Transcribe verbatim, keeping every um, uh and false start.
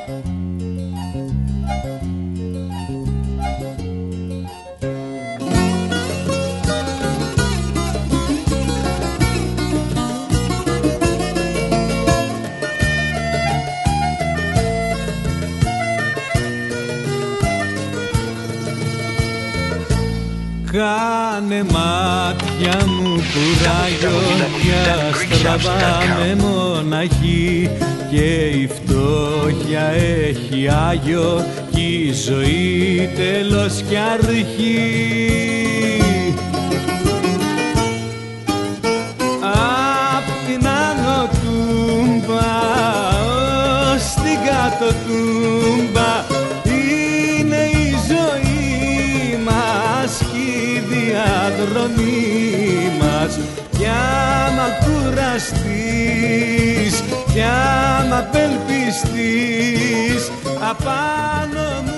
Κάνε μάτια μου κουράγιο, στραβάμε μοναχή και η φτώχεια έχει άγιο κι η ζωή τέλος κι αρχή. Απ' την άνω τούμπα ως την κάτω τούμπα είναι η ζωή μας κι η διαδρομή μας. Κι άμα κουραστείς, κι άμα απελπιστείς, απάνω